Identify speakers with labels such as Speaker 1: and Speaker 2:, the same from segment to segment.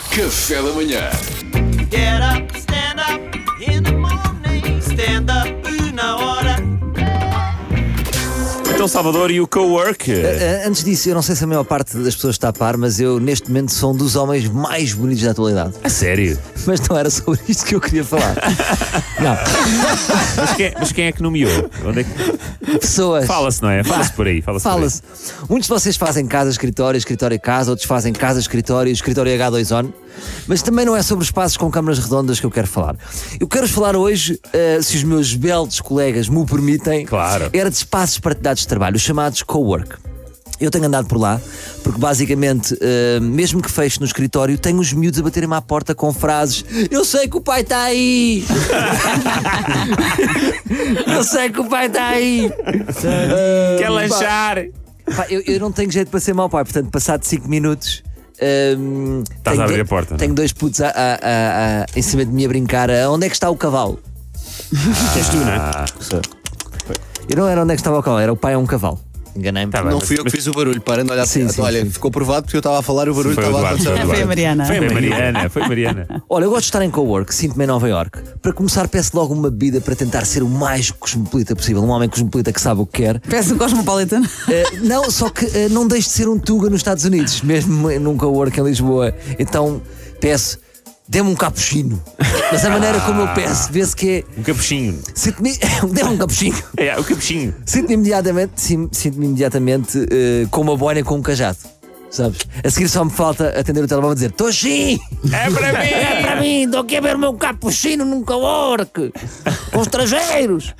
Speaker 1: Café da manhã.
Speaker 2: Get up, stand up in the morning. Stand up na hora.
Speaker 3: Então, Salvador, e o co-work?
Speaker 4: Antes disso, eu não sei se a maior parte das pessoas está a par, mas eu neste momento sou um dos homens mais bonitos da atualidade.
Speaker 3: A sério?
Speaker 4: Mas não era sobre isto que eu queria falar. Não.
Speaker 3: Mas quem é que nomeou? Onde é que...
Speaker 4: Pessoas.
Speaker 3: Fala-se, não é? Fala-se por aí.
Speaker 4: Fala-se. Muitos de vocês fazem casa, escritório, escritório casa, outros fazem casa, escritório, escritório H2ON. Mas também não é sobre espaços com câmaras redondas que eu quero falar. Eu quero falar hoje, se os meus belos colegas me o permitem,
Speaker 3: Claro.
Speaker 4: era de espaços partilhados de trabalho, os chamados co-work. Eu tenho andado por lá, porque basicamente, mesmo que feche no escritório, tenho os miúdos a baterem-me à porta com frases: eu sei que o pai está aí! Eu sei que o pai está aí!
Speaker 3: Quer lanchar?
Speaker 4: Pá, eu não tenho jeito para ser mau pai, portanto, passado 5 minutos.
Speaker 3: Estás a abrir a porta, não é?
Speaker 4: Tenho dois putos em cima de mim a brincar. Onde é que está o cavalo?
Speaker 3: És tu, não é?
Speaker 4: Eu não era onde é que estava o cavalo, era o pai a um cavalo. Enganei-me.
Speaker 3: Tá bem.
Speaker 5: Não fui eu que fiz o barulho, parem de olhar.
Speaker 4: Sim, sim,
Speaker 5: Olha,
Speaker 4: sim.
Speaker 5: ficou provado porque eu estava a falar e o barulho
Speaker 3: Foi o
Speaker 5: estava a
Speaker 3: Eduardo,
Speaker 5: acontecer.
Speaker 6: Foi a Mariana.
Speaker 3: Foi a Mariana.
Speaker 4: Olha, eu gosto de estar em co-work, sinto-me em Nova York. Para começar, peço logo uma bebida para tentar ser o mais cosmopolita possível. Um homem cosmopolita que sabe o que quer.
Speaker 6: Peço o Cosmopolitan.
Speaker 4: Não, só que não deixe de ser um Tuga nos Estados Unidos, mesmo num co-work em Lisboa. Então peço, dê-me um cappuccino. Mas a maneira como eu peço, vê-se que é.
Speaker 3: Um capuchinho.
Speaker 4: Dê-me um cappuccino.
Speaker 3: É, o capuchinho.
Speaker 4: Sinto-me imediatamente com uma boina com um cajado. Sabes? A seguir só me falta atender o telemóvel e dizer: estou sim!
Speaker 3: É para mim!
Speaker 4: É para mim! Estou aqui a ver o meu cappuccino num co-work! Com estrangeiros!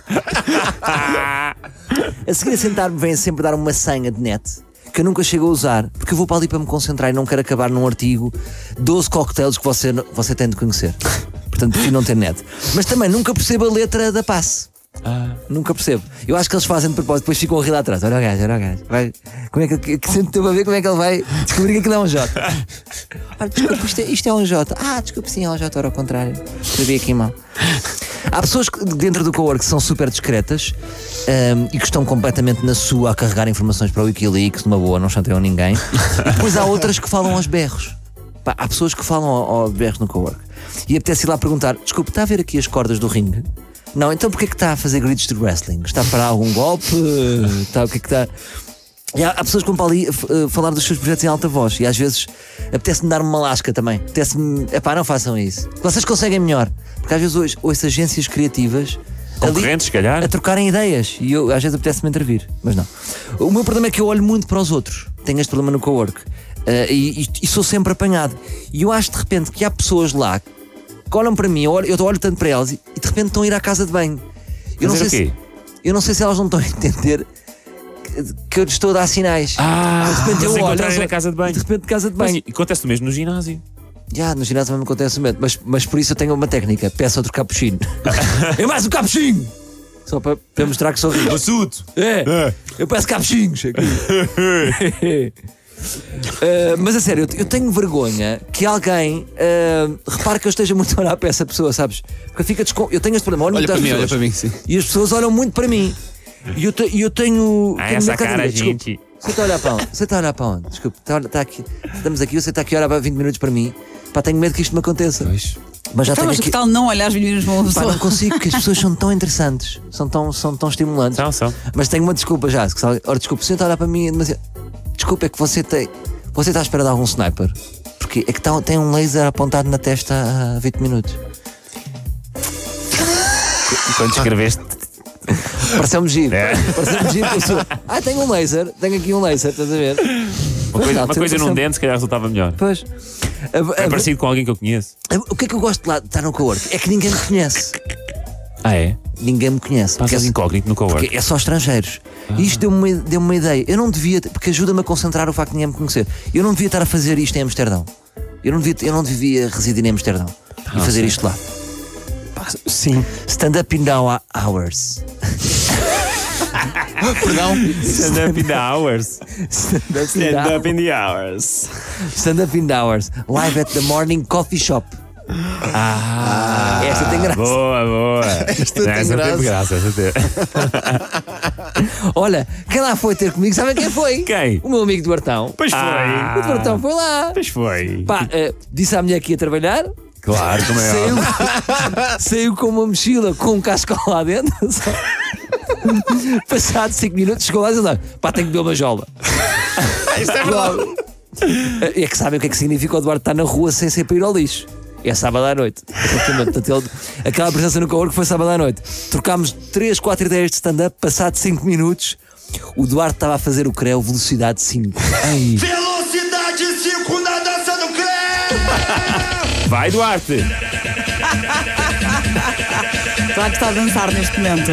Speaker 4: A seguir a sentar-me vem sempre dar uma senha de net que eu nunca chego a usar, porque eu vou para ali para me concentrar e não quero acabar num artigo 12 cocktails que você tem de conhecer. Portanto, prefiro não ter net. Mas também nunca percebo a letra da passe. Nunca percebo. Eu acho que eles fazem de propósito, depois ficam a rir lá atrás. Olha o gajo. Como é que sempre a ver como é que ele vai descobrir que aquilo é um J? Olha, desculpe, isto é um J. Desculpe, sim, é um J, era ao contrário. Escrevi aqui mal. Há pessoas que dentro do co-work são super discretas e que estão completamente na sua a carregar informações para o Wikileaks, numa boa, não chanteiam ninguém. E depois há outras que falam aos berros. Pá, há pessoas que falam aos berros no co-work. E apetece ir lá perguntar: desculpe, está a ver aqui as cordas do ringue? Não, então porquê que está a fazer gritos de wrestling? Está a parar algum golpe? O que é que está... E há pessoas que vão para ali falar dos seus projetos em alta voz. E às vezes apetece-me dar uma lasca também. Apetece-me... Epá, não façam isso. Vocês conseguem melhor. Porque às vezes ouço agências criativas
Speaker 3: Concorrentes, se calhar.
Speaker 4: a trocarem ideias. E eu às vezes apetece-me intervir. Mas não. O meu problema é que eu olho muito para os outros. Tenho este problema no co-work. E sou sempre apanhado. E eu acho de repente que há pessoas lá que olham para mim, eu olho tanto para elas e de repente estão a ir à casa de banho. Eu não sei se elas não estão a entender que eu lhes estou a dar sinais.
Speaker 3: De repente
Speaker 4: eu olho
Speaker 3: na casa de banho.
Speaker 4: de repente casa de banho.
Speaker 3: Mas acontece o mesmo no ginásio.
Speaker 4: No ginásio também me acontece o mesmo, mas por isso eu tenho uma técnica: peço outro cappuccino. É mais um cappuccino! Só para mostrar que sou rico.
Speaker 3: Assunto!
Speaker 4: Eu peço cappuccinos aqui. Mas a sério, eu tenho vergonha que alguém repare que eu esteja muito a olhar para essa pessoa, sabes? Porque eu tenho este problema,
Speaker 5: Olha para mim, sim.
Speaker 4: e as pessoas olham muito para mim. E eu tenho.
Speaker 3: Essa cara, gente.
Speaker 4: Você está a olhar para onde? Você está a olhar para onde? Desculpe, está aqui. Estamos aqui, você está aqui a olhar para 20 minutos para mim. Pá, tenho medo que isto me aconteça. Mas já tenho
Speaker 6: Mas
Speaker 4: aqui.
Speaker 6: que tal não olhares 20 minutos para uma
Speaker 4: Pá,
Speaker 6: pessoa?
Speaker 4: não consigo, porque as pessoas são tão interessantes, são tão estimulantes.
Speaker 3: São.
Speaker 4: Mas tenho uma desculpa já. Ora, desculpe, você está a olhar para mim demasiado. Desculpa, é que você está à espera de algum sniper. Porque é que tem um laser apontado na testa há 20 minutos.
Speaker 3: Quando escreveste.
Speaker 4: Pareceu-me giro. Pareceu-me giro. Tenho um laser, tenho aqui um laser, estás a ver?
Speaker 3: Uma coisa num dente, se calhar resultava melhor.
Speaker 4: Pois.
Speaker 3: É parecido com alguém que eu conheço.
Speaker 4: O que é que eu gosto de lá de estar no co-work? É que ninguém me conhece.
Speaker 3: É?
Speaker 4: Ninguém me conhece.
Speaker 3: Passas incógnito no co-work.
Speaker 4: Porque é só estrangeiros. E isto deu-me uma ideia. Eu não devia, porque ajuda-me a concentrar o facto de ninguém me conhecer. Eu não devia estar a fazer isto em Amsterdão. Eu não devia residir em Amsterdão e fazer isto lá.
Speaker 3: Sim.
Speaker 4: Stand up in the hours.
Speaker 5: Perdão.
Speaker 3: Stand up in the hours.
Speaker 4: Stand up in the hours. Stand up in the hours. Live at the morning coffee shop. Esta tem graça.
Speaker 3: Boa.
Speaker 5: Esta tem
Speaker 3: Essa teve graça. Essa teve.
Speaker 4: Olha, quem lá foi ter comigo, sabem quem foi?
Speaker 3: Quem?
Speaker 4: O meu amigo Duartão.
Speaker 3: Pois foi.
Speaker 4: O Duartão foi lá.
Speaker 3: Pois foi.
Speaker 4: Pá, disse à mulher que ia trabalhar.
Speaker 3: Claro, como é óbvio.
Speaker 4: Saiu com uma mochila com um cascal lá dentro. Passado 5 minutos, chegou lá e disse: pá, tenho que beber uma jola.
Speaker 3: Isto é verdade.
Speaker 4: É que sabem o que é que significa o Duarte estar na rua sem ser para ir ao lixo. É sábado à noite. Portanto, aquela presença no cowork foi sábado à noite. Trocámos 3, 4 ideias de stand-up. Passado 5 minutos, o Duarte estava a fazer o creu velocidade 5. Ai.
Speaker 2: Velocidade 5 na dança do creu!
Speaker 3: Vai, Duarte.
Speaker 6: Claro que está a dançar neste momento.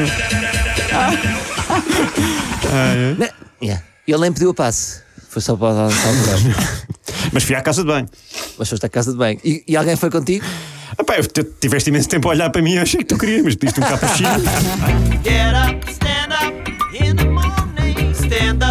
Speaker 4: Yeah. Ele nem pediu a passe. Foi só para dar um creu.
Speaker 1: Mas fui à casa de banho.
Speaker 4: Mas foste à casa de banho. E alguém foi contigo?
Speaker 1: Epá, tiveste imenso tempo a olhar para mim, eu achei que tu querias, mas pediste um cappuccino.
Speaker 2: Get up, stand up in the morning. Stand